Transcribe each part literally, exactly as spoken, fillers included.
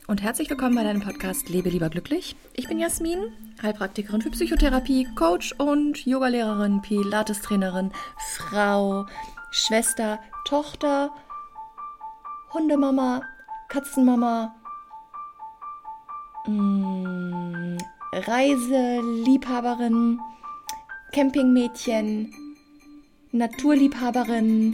und herzlich willkommen bei deinem Podcast Lebe lieber glücklich. Ich bin Jasmin, Heilpraktikerin für Psychotherapie, Coach und Yogalehrerin, Pilates-Trainerin, Frau, Schwester, Tochter, Hundemama, Katzenmama, mh, Reiseliebhaberin, Campingmädchen, Naturliebhaberin.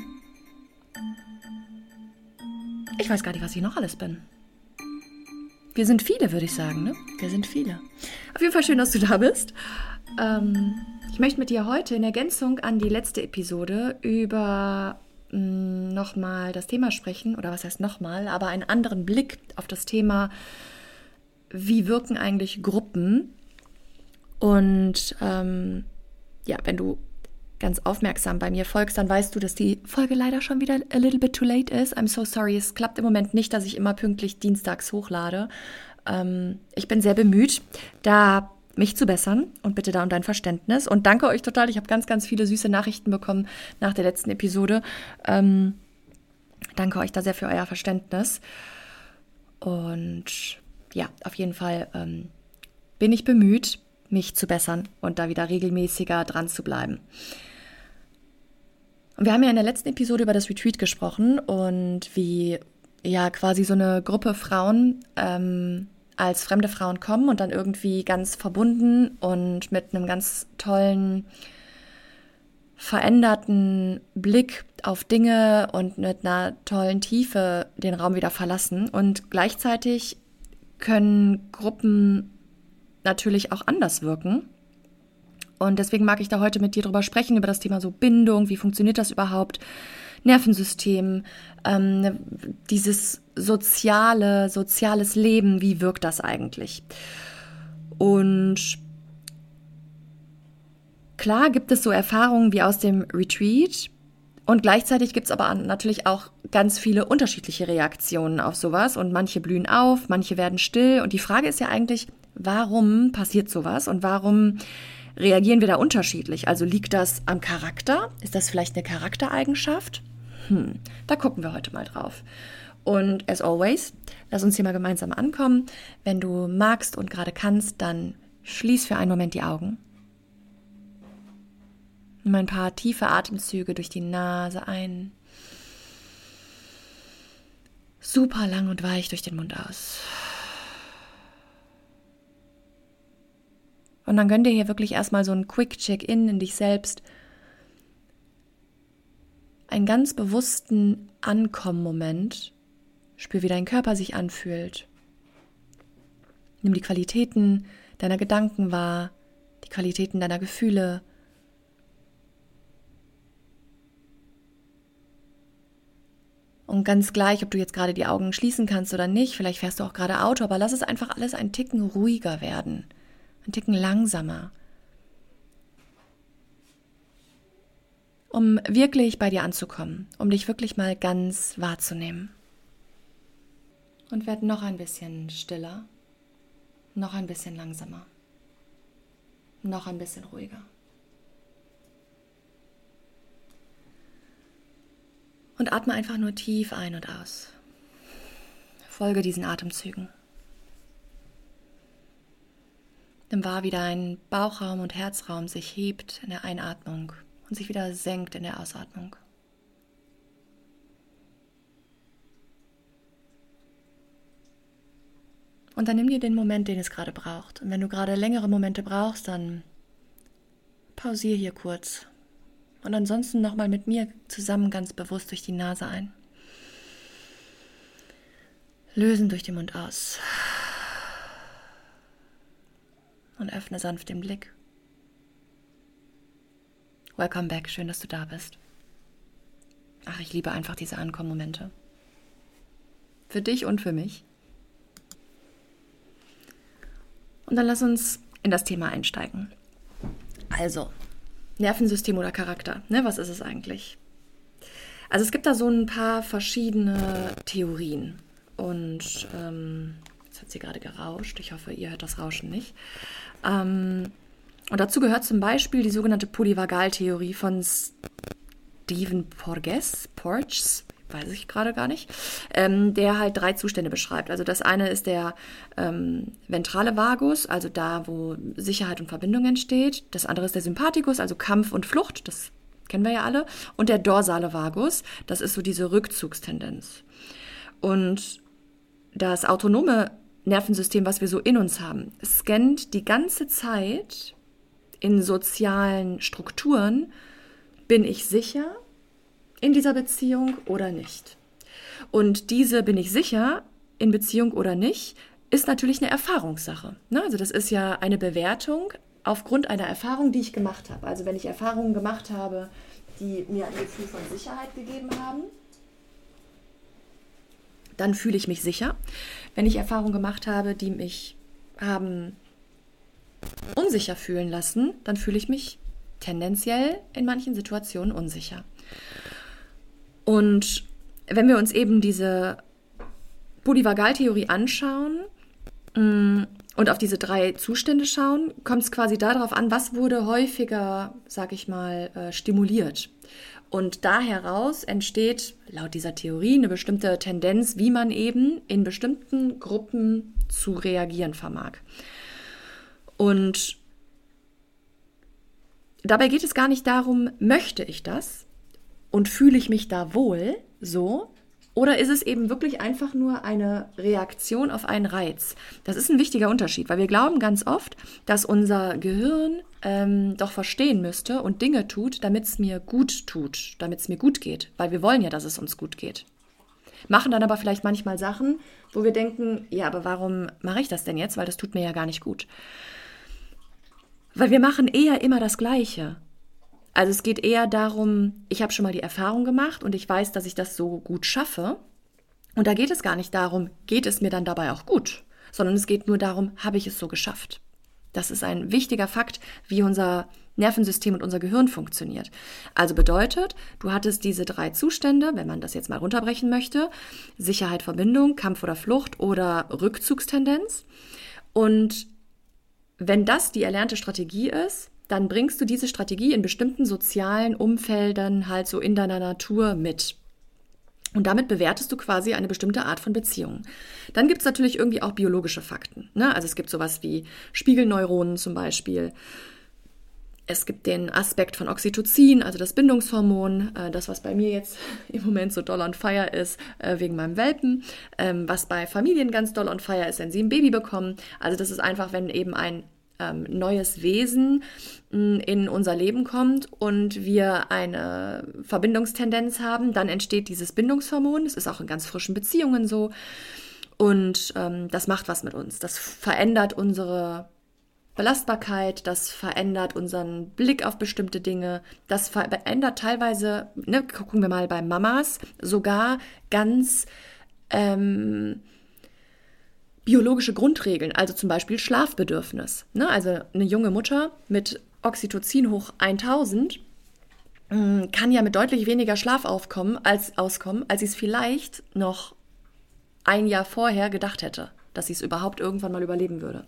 Ich weiß gar nicht, was ich noch alles bin. Wir sind viele, würde ich sagen, ne? Wir sind viele. Auf jeden Fall schön, dass du da bist. Ähm, ich möchte mit dir heute in Ergänzung an die letzte Episode über mh, nochmal das Thema sprechen, oder was heißt nochmal, aber einen anderen Blick auf das Thema, wie wirken eigentlich Gruppen? Und ähm, ja, wenn du ganz aufmerksam bei mir folgst, dann weißt du, dass die Folge leider schon wieder a little bit too late ist. I'm so sorry, es klappt im Moment nicht, dass ich immer pünktlich dienstags hochlade. Ähm, ich bin sehr bemüht, da mich zu bessern und bitte da um dein Verständnis. Und danke euch total, ich habe ganz, ganz viele süße Nachrichten bekommen nach der letzten Episode. Ähm, danke euch da sehr für euer Verständnis. Und ja, auf jeden Fall ähm, bin ich bemüht, mich zu bessern und da wieder regelmäßiger dran zu bleiben. Und wir haben ja in der letzten Episode über das Retreat gesprochen und wie ja quasi so eine Gruppe Frauen ähm, als fremde Frauen kommen und dann irgendwie ganz verbunden und mit einem ganz tollen, veränderten Blick auf Dinge und mit einer tollen Tiefe den Raum wieder verlassen. Und gleichzeitig können Gruppen natürlich auch anders wirken. Und deswegen mag ich da heute mit dir drüber sprechen, über das Thema so Bindung, wie funktioniert das überhaupt, Nervensystem, ähm, dieses soziale, soziales Leben, wie wirkt das eigentlich? Und klar gibt es so Erfahrungen wie aus dem Retreat und gleichzeitig gibt es aber natürlich auch ganz viele unterschiedliche Reaktionen auf sowas und manche blühen auf, manche werden still und die Frage ist ja eigentlich, warum passiert sowas und warum reagieren wir da unterschiedlich? Also liegt das am Charakter? Ist das vielleicht eine Charaktereigenschaft? Hm, da gucken wir heute mal drauf. Und as always, lass uns hier mal gemeinsam ankommen. Wenn du magst und gerade kannst, dann schließ für einen Moment die Augen. Nimm ein paar tiefe Atemzüge durch die Nase ein. Super lang und weich durch den Mund aus. Und dann gönn dir hier wirklich erstmal so einen Quick-Check-In in dich selbst. Einen ganz bewussten Ankommen-Moment. Spür, wie dein Körper sich anfühlt. Nimm die Qualitäten deiner Gedanken wahr, die Qualitäten deiner Gefühle. Und ganz gleich, ob du jetzt gerade die Augen schließen kannst oder nicht, vielleicht fährst du auch gerade Auto, aber lass es einfach alles ein Ticken ruhiger werden. Ein Ticken langsamer, um wirklich bei dir anzukommen, um dich wirklich mal ganz wahrzunehmen. Und werd noch ein bisschen stiller, noch ein bisschen langsamer, noch ein bisschen ruhiger. Und atme einfach nur tief ein und aus. Folge diesen Atemzügen. Nimm wahr, wie dein Bauchraum und Herzraum sich hebt in der Einatmung und sich wieder senkt in der Ausatmung. Und dann nimm dir den Moment, den es gerade braucht. Und wenn du gerade längere Momente brauchst, dann pausier hier kurz. Und ansonsten nochmal mit mir zusammen ganz bewusst durch die Nase ein. Lösen durch den Mund aus. Und öffne sanft den Blick. Welcome back, schön, dass du da bist. Ach, ich liebe einfach diese Ankommen-Momente. Für dich und für mich. Und dann lass uns in das Thema einsteigen. Also, Nervensystem oder Charakter, ne? Was ist es eigentlich? Also es gibt da so ein paar verschiedene Theorien. Und ähm, jetzt hat sie gerade gerauscht. Ich hoffe, ihr hört das Rauschen nicht. Ähm, und dazu gehört zum Beispiel die sogenannte Polyvagaltheorie von Stephen Porges, Porges, weiß ich gerade gar nicht, ähm, der halt drei Zustände beschreibt. Also das eine ist der ähm, ventrale Vagus, also da, wo Sicherheit und Verbindung entsteht. Das andere ist der Sympathikus, also Kampf und Flucht, das kennen wir ja alle. Und der dorsale Vagus, das ist so diese Rückzugstendenz. Und das autonome Nervensystem, was wir so in uns haben, scannt die ganze Zeit in sozialen Strukturen, bin ich sicher in dieser Beziehung oder nicht? Und diese bin ich sicher in Beziehung oder nicht, ist natürlich eine Erfahrungssache. Ne? Also das ist ja eine Bewertung aufgrund einer Erfahrung, die ich gemacht habe. Also wenn ich Erfahrungen gemacht habe, die mir ein Gefühl von Sicherheit gegeben haben, dann fühle ich mich sicher. Wenn ich Erfahrungen gemacht habe, die mich haben unsicher fühlen lassen, dann fühle ich mich tendenziell in manchen Situationen unsicher. Und wenn wir uns eben diese Polyvagaltheorie anschauen und auf diese drei Zustände schauen, kommt es quasi darauf an, was wurde häufiger, sag ich mal, stimuliert. Und da heraus entsteht laut dieser Theorie eine bestimmte Tendenz, wie man eben in bestimmten Gruppen zu reagieren vermag. Und dabei geht es gar nicht darum, möchte ich das und fühle ich mich da wohl so, oder ist es eben wirklich einfach nur eine Reaktion auf einen Reiz? Das ist ein wichtiger Unterschied, weil wir glauben ganz oft, dass unser Gehirn ähm, doch verstehen müsste und Dinge tut, damit es mir gut tut, damit es mir gut geht, weil wir wollen ja, dass es uns gut geht. Machen dann aber vielleicht manchmal Sachen, wo wir denken, ja, aber warum mache ich das denn jetzt? Weil das tut mir ja gar nicht gut. Weil wir machen eher immer das Gleiche. Also es geht eher darum, ich habe schon mal die Erfahrung gemacht und ich weiß, dass ich das so gut schaffe. Und da geht es gar nicht darum, geht es mir dann dabei auch gut, sondern es geht nur darum, habe ich es so geschafft. Das ist ein wichtiger Fakt, wie unser Nervensystem und unser Gehirn funktioniert. Also bedeutet, du hattest diese drei Zustände, wenn man das jetzt mal runterbrechen möchte, Sicherheit, Verbindung, Kampf oder Flucht oder Rückzugstendenz. Und wenn das die erlernte Strategie ist, dann bringst du diese Strategie in bestimmten sozialen Umfeldern halt so in deiner Natur mit. Und damit bewertest du quasi eine bestimmte Art von Beziehung. Dann gibt es natürlich irgendwie auch biologische Fakten. Ne? Also es gibt sowas wie Spiegelneuronen zum Beispiel. Es gibt den Aspekt von Oxytocin, also das Bindungshormon, das, was bei mir jetzt im Moment so doll on fire ist, wegen meinem Welpen, was bei Familien ganz doll on fire ist, wenn sie ein Baby bekommen. Also das ist einfach, wenn eben ein ähm, neues Wesen in unser Leben kommt und wir eine Verbindungstendenz haben, dann entsteht dieses Bindungshormon. Das ist auch in ganz frischen Beziehungen so. Und ähm, das macht was mit uns. Das verändert unsere Belastbarkeit, das verändert unseren Blick auf bestimmte Dinge, das verändert teilweise, ne, gucken wir mal bei Mamas, sogar ganz ähm, biologische Grundregeln, also zum Beispiel Schlafbedürfnis. Ne? Also eine junge Mutter mit Oxytocin hoch tausend mh, kann ja mit deutlich weniger Schlaf aufkommen, als, auskommen, als sie es vielleicht noch ein Jahr vorher gedacht hätte, dass sie es überhaupt irgendwann mal überleben würde.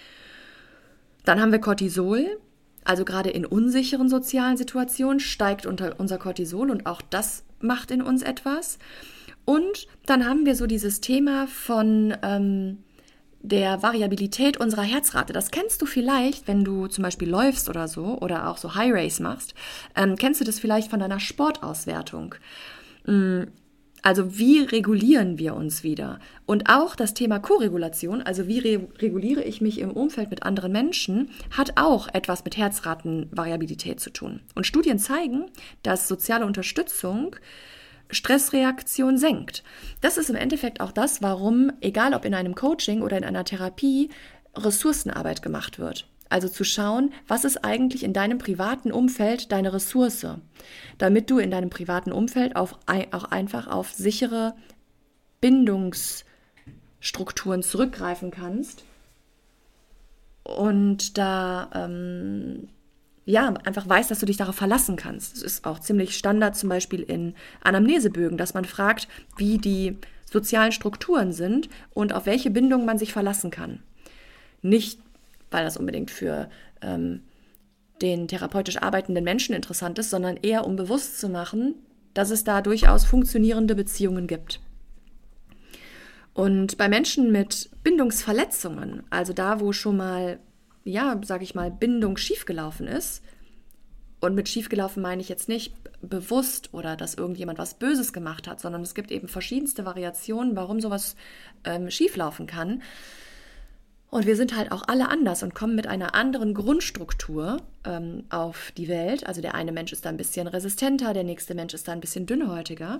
Dann haben wir Cortisol, also gerade in unsicheren sozialen Situationen steigt unter unser Cortisol und auch das macht in uns etwas. Und dann haben wir so dieses Thema von ähm, der Variabilität unserer Herzrate. Das kennst du vielleicht, wenn du zum Beispiel läufst oder so oder auch so High Race machst. Ähm, kennst du das vielleicht von deiner Sportauswertung? Mhm. Also wie regulieren wir uns wieder? Und auch das Thema Koregulation, also wie re- reguliere ich mich im Umfeld mit anderen Menschen, hat auch etwas mit Herzratenvariabilität zu tun. Und Studien zeigen, dass soziale Unterstützung Stressreaktion senkt. Das ist im Endeffekt auch das, warum, egal ob in einem Coaching oder in einer Therapie, Ressourcenarbeit gemacht wird. Also zu schauen, was ist eigentlich in deinem privaten Umfeld deine Ressource, damit du in deinem privaten Umfeld auf, auch einfach auf sichere Bindungsstrukturen zurückgreifen kannst und da ähm, ja, einfach weißt, dass du dich darauf verlassen kannst. Das ist auch ziemlich Standard zum Beispiel in Anamnesebögen, dass man fragt, wie die sozialen Strukturen sind und auf welche Bindung man sich verlassen kann. Nicht weil das unbedingt für ähm, den therapeutisch arbeitenden Menschen interessant ist, sondern eher um bewusst zu machen, dass es da durchaus funktionierende Beziehungen gibt. Und bei Menschen mit Bindungsverletzungen, also da, wo schon mal, ja, sage ich mal, Bindung schiefgelaufen ist, und mit schiefgelaufen meine ich jetzt nicht bewusst oder dass irgendjemand was Böses gemacht hat, sondern es gibt eben verschiedenste Variationen, warum sowas ähm, schieflaufen kann. Und wir sind halt auch alle anders und kommen mit einer anderen Grundstruktur ähm, auf die Welt. Also der eine Mensch ist da ein bisschen resistenter, der nächste Mensch ist da ein bisschen dünnhäutiger.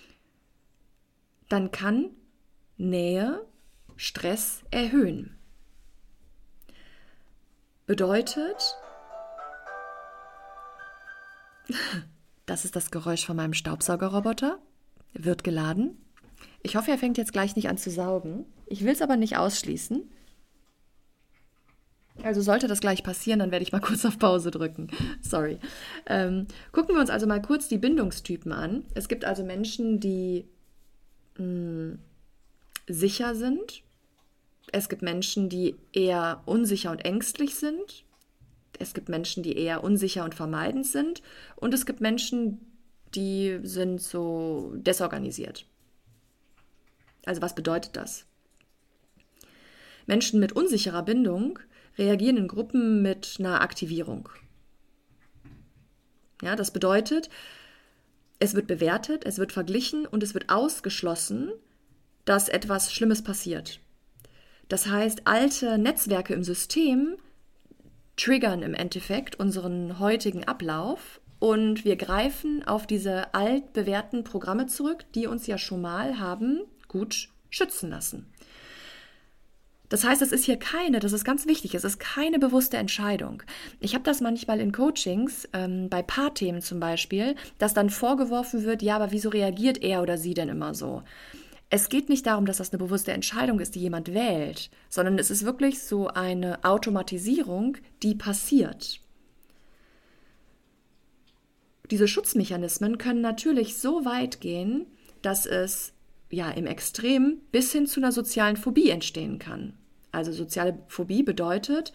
Dann kann Nähe Stress erhöhen. Bedeutet, das ist das Geräusch von meinem Staubsaugerroboter, wird geladen. Ich hoffe, er fängt jetzt gleich nicht an zu saugen. Ich will es aber nicht ausschließen. Also sollte das gleich passieren, dann werde ich mal kurz auf Pause drücken. Sorry. Ähm, gucken wir uns also mal kurz die Bindungstypen an. Es gibt also Menschen, die mh, sicher sind. Es gibt Menschen, die eher unsicher und ängstlich sind. Es gibt Menschen, die eher unsicher und vermeidend sind. Und es gibt Menschen, die sind so desorganisiert. Also was bedeutet das? Menschen mit unsicherer Bindung reagieren in Gruppen mit einer Aktivierung. Ja, das bedeutet, es wird bewertet, es wird verglichen und es wird ausgeschlossen, dass etwas Schlimmes passiert. Das heißt, alte Netzwerke im System triggern im Endeffekt unseren heutigen Ablauf und wir greifen auf diese altbewährten Programme zurück, die uns ja schon mal haben gut schützen lassen. Das heißt, es ist hier keine, das ist ganz wichtig, es ist keine bewusste Entscheidung. Ich habe das manchmal in Coachings, ähm, bei Paarthemen zum Beispiel, dass dann vorgeworfen wird, ja, aber wieso reagiert er oder sie denn immer so? Es geht nicht darum, dass das eine bewusste Entscheidung ist, die jemand wählt, sondern es ist wirklich so eine Automatisierung, die passiert. Diese Schutzmechanismen können natürlich so weit gehen, dass es ja im Extrem bis hin zu einer sozialen Phobie entstehen kann. Also soziale Phobie bedeutet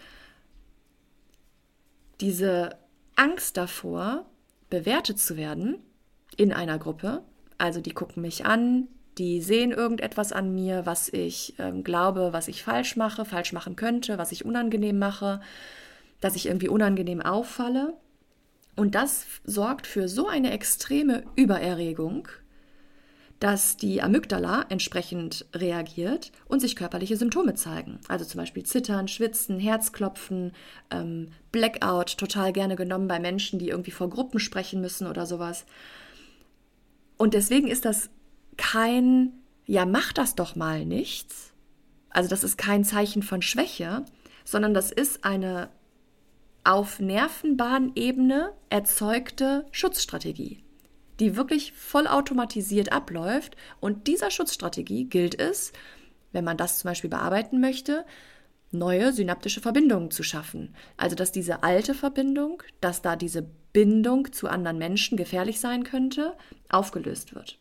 diese Angst davor, bewertet zu werden in einer Gruppe. Also die gucken mich an, die sehen irgendetwas an mir, was ich ähm, glaube, was ich falsch mache, falsch machen könnte, was ich unangenehm mache, dass ich irgendwie unangenehm auffalle. Und das sorgt für so eine extreme Übererregung, dass die Amygdala entsprechend reagiert und sich körperliche Symptome zeigen. Also zum Beispiel Zittern, Schwitzen, Herzklopfen, ähm, Blackout, total gerne genommen bei Menschen, die irgendwie vor Gruppen sprechen müssen oder sowas. Und deswegen ist das kein, ja, mach das doch mal nichts. Also das ist kein Zeichen von Schwäche, sondern das ist eine auf Nervenbahnebene erzeugte Schutzstrategie, die wirklich vollautomatisiert abläuft. Und dieser Schutzstrategie gilt es, wenn man das zum Beispiel bearbeiten möchte, neue synaptische Verbindungen zu schaffen. Also dass diese alte Verbindung, dass da diese Bindung zu anderen Menschen gefährlich sein könnte, aufgelöst wird.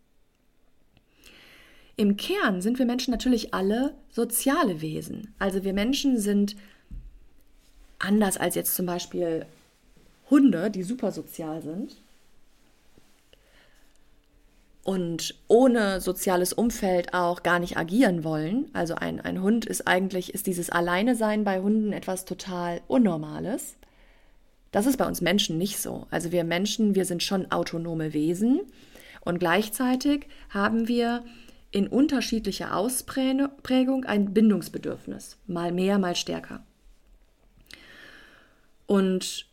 Im Kern sind wir Menschen natürlich alle soziale Wesen. Also wir Menschen sind anders als jetzt zum Beispiel Hunde, die super sozial sind und ohne soziales Umfeld auch gar nicht agieren wollen. Also ein, ein Hund ist eigentlich, ist dieses Alleinesein bei Hunden etwas total Unnormales. Das ist bei uns Menschen nicht so. Also wir Menschen, wir sind schon autonome Wesen und gleichzeitig haben wir in unterschiedlicher Ausprägung ein Bindungsbedürfnis, mal mehr, mal stärker. Und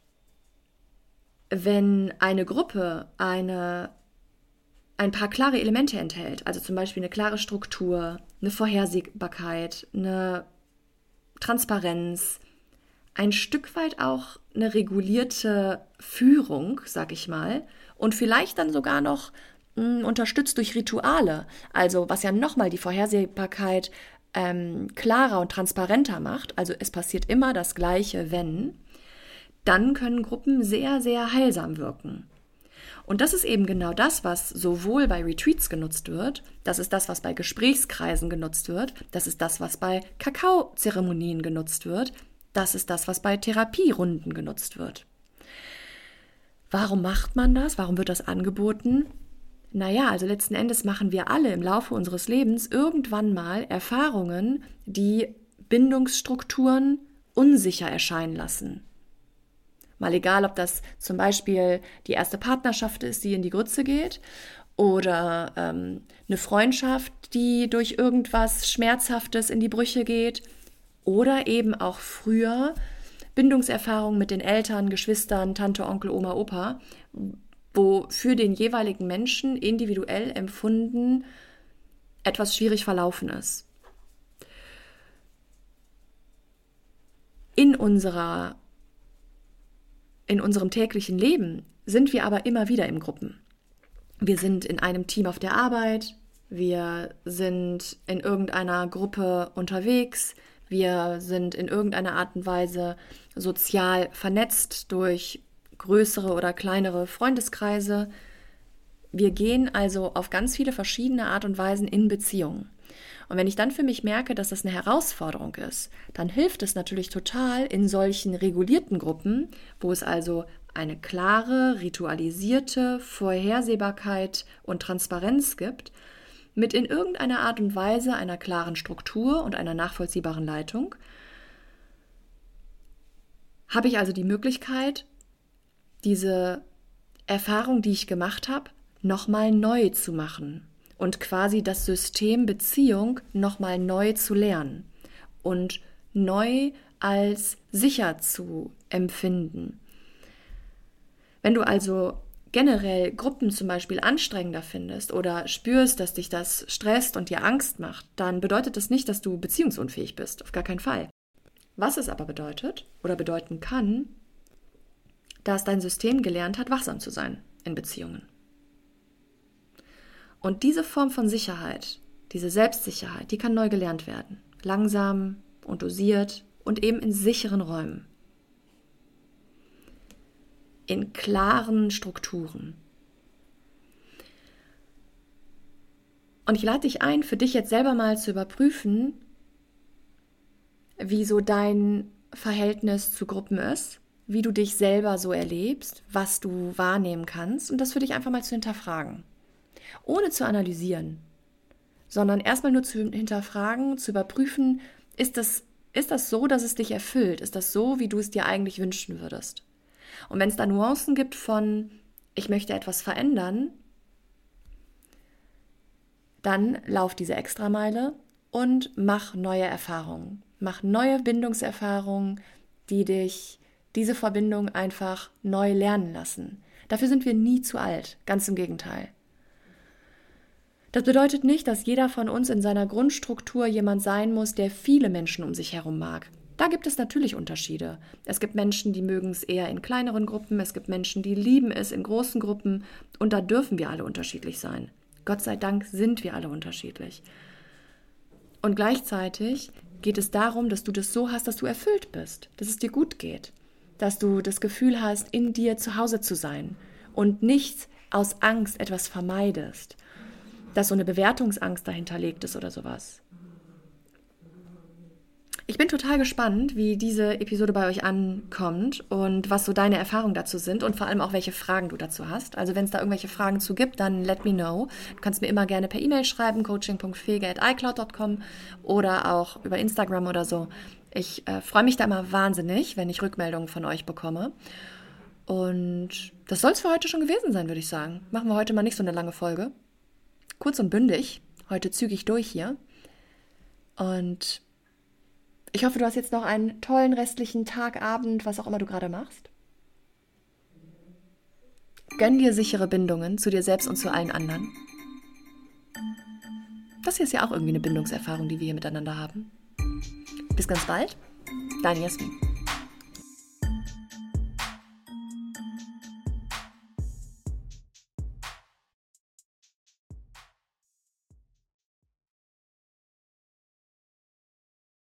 wenn eine Gruppe eine, ein paar klare Elemente enthält, also zum Beispiel eine klare Struktur, eine Vorhersehbarkeit, eine Transparenz, ein Stück weit auch eine regulierte Führung, sag ich mal, und vielleicht dann sogar noch mh, unterstützt durch Rituale, also was ja nochmal die Vorhersehbarkeit ähm, klarer und transparenter macht, also es passiert immer das Gleiche, wenn, dann können Gruppen sehr, sehr heilsam wirken. Und das ist eben genau das, was sowohl bei Retreats genutzt wird, das ist das, was bei Gesprächskreisen genutzt wird, das ist das, was bei Warum macht man das? Warum wird das angeboten? Naja, also letzten Endes machen wir alle im Laufe unseres Lebens irgendwann mal Erfahrungen, die Bindungsstrukturen unsicher erscheinen lassen. Mal egal, ob das zum Beispiel die erste Partnerschaft ist, die in die Grütze geht, oder ähm, eine Freundschaft, die durch irgendwas Schmerzhaftes in die Brüche geht, oder eben auch früher Bindungserfahrungen mit den Eltern, Geschwistern, Tante, Onkel, Oma, Opa, wo für den jeweiligen Menschen individuell empfunden etwas schwierig verlaufen ist. In unserer, in unserem täglichen Leben sind wir aber immer wieder in Gruppen. Wir sind in einem Team auf der Arbeit, wir sind in irgendeiner Gruppe unterwegs, wir sind in irgendeiner Art und Weise sozial vernetzt durch größere oder kleinere Freundeskreise. Wir gehen also auf ganz viele verschiedene Art und Weisen in Beziehungen. Und wenn ich dann für mich merke, dass das eine Herausforderung ist, dann hilft es natürlich total in solchen regulierten Gruppen, wo es also eine klare, ritualisierte Vorhersehbarkeit und Transparenz gibt, mit in irgendeiner Art und Weise einer klaren Struktur und einer nachvollziehbaren Leitung, habe ich also die Möglichkeit, diese Erfahrung, die ich gemacht habe, nochmal neu zu machen und quasi das System Beziehung nochmal neu zu lernen und neu als sicher zu empfinden. Wenn du also generell Gruppen zum Beispiel anstrengender findest oder spürst, dass dich das stresst und dir Angst macht, dann bedeutet das nicht, dass du beziehungsunfähig bist, auf gar keinen Fall. Was es aber bedeutet oder bedeuten kann, dass dein System gelernt hat, wachsam zu sein in Beziehungen. Und diese Form von Sicherheit, diese Selbstsicherheit, die kann neu gelernt werden. Langsam und dosiert und eben in sicheren Räumen. In klaren Strukturen. Und ich lade dich ein, für dich jetzt selber mal zu überprüfen, wie so dein Verhältnis zu Gruppen ist, wie du dich selber so erlebst, was du wahrnehmen kannst und das für dich einfach mal zu hinterfragen. Ohne zu analysieren, sondern erstmal nur zu hinterfragen, zu überprüfen, ist das, ist das so, dass es dich erfüllt? Ist das so, wie du es dir eigentlich wünschen würdest? Und wenn es da Nuancen gibt von, ich möchte etwas verändern, dann lauf diese Extrameile und mach neue Erfahrungen. Mach neue Bindungserfahrungen, die dich diese Verbindung einfach neu lernen lassen. Dafür sind wir nie zu alt, ganz im Gegenteil. Das bedeutet nicht, dass jeder von uns in seiner Grundstruktur jemand sein muss, der viele Menschen um sich herum mag. Da gibt es natürlich Unterschiede. Es gibt Menschen, die mögen es eher in kleineren Gruppen, es gibt Menschen, die lieben es in großen Gruppen und da dürfen wir alle unterschiedlich sein. Gott sei Dank sind wir alle unterschiedlich. Und gleichzeitig geht es darum, dass du das so hast, dass du erfüllt bist, dass es dir gut geht, dass du das Gefühl hast, in dir zu Hause zu sein und nicht aus Angst etwas vermeidest, dass so eine Bewertungsangst dahinterlegt ist oder sowas. Ich bin total gespannt, wie diese Episode bei euch ankommt und was so deine Erfahrungen dazu sind und vor allem auch, welche Fragen du dazu hast. Also wenn es da irgendwelche Fragen zu gibt, dann let me know. Du kannst mir immer gerne per E-Mail schreiben, coaching punkt fege at i cloud punkt com oder auch über Instagram oder so. Ich äh, freue mich da immer wahnsinnig, wenn ich Rückmeldungen von euch bekomme. Und das soll es für heute schon gewesen sein, würde ich sagen. Machen wir heute mal nicht so eine lange Folge. Kurz und bündig, heute zügig durch hier. Und ich hoffe, du hast jetzt noch einen tollen restlichen Tag, Abend, was auch immer du gerade machst. Gönn dir sichere Bindungen zu dir selbst und zu allen anderen. Das hier ist ja auch irgendwie eine Bindungserfahrung, die wir hier miteinander haben. Bis ganz bald, deine Jasmin.